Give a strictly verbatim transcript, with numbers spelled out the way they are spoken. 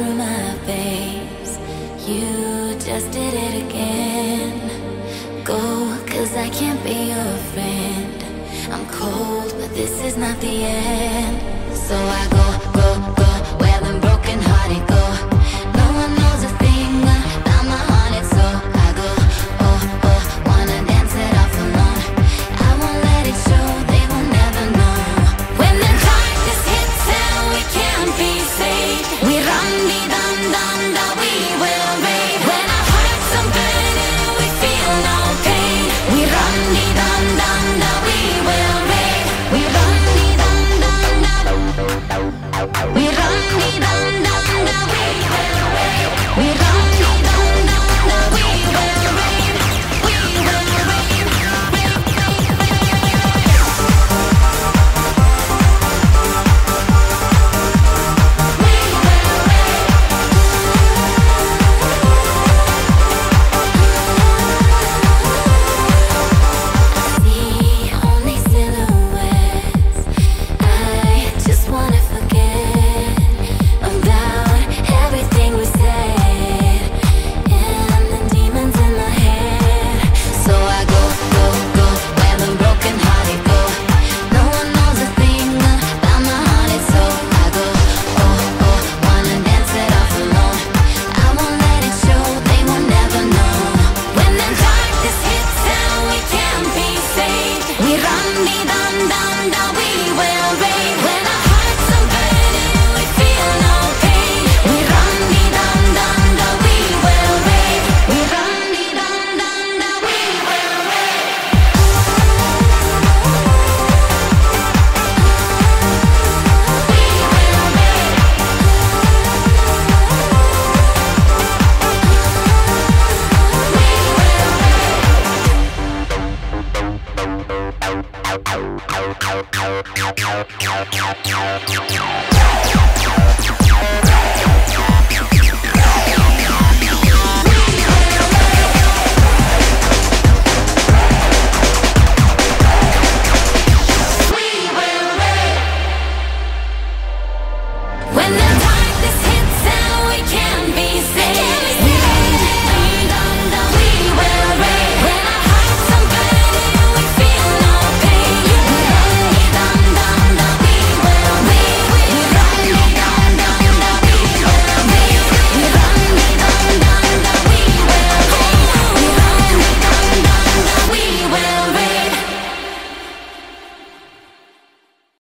through my veins. You just did it again. Go, cause I can't be your friend. I'm cold, but this is not the end. So I go, go, go, where the broken hearted go. No one knows a thing about my haunted soul. I go, oh, oh, wanna dance it off alone. I won't let it show, they will never know. When the darkness hits and we can't be saved, we run me dum dum da, we will rave. When our hearts are burning, we feel no pain. We run me dum dum da, we will rave. We run me dum dum da, we run me dum dum da, we will rave. We run me dum dum da, we will rave. We will rave, rave, rave, see only silhouettes. I just wanna forget about everything we said and the demons in my head. So I go, go, go, where the broken hearted go. No one knows a thing about my haunted soul. I go, oh, oh, wanna dance it off alone. I won't let it show, they will never know. When the darkness hits and we can't be saved, we run me dum dum da, we will rave. When our hearts are burning, we feel no pain. We run me dum dum da, we will rave. We run me dum dum da, we will rave. We will rave.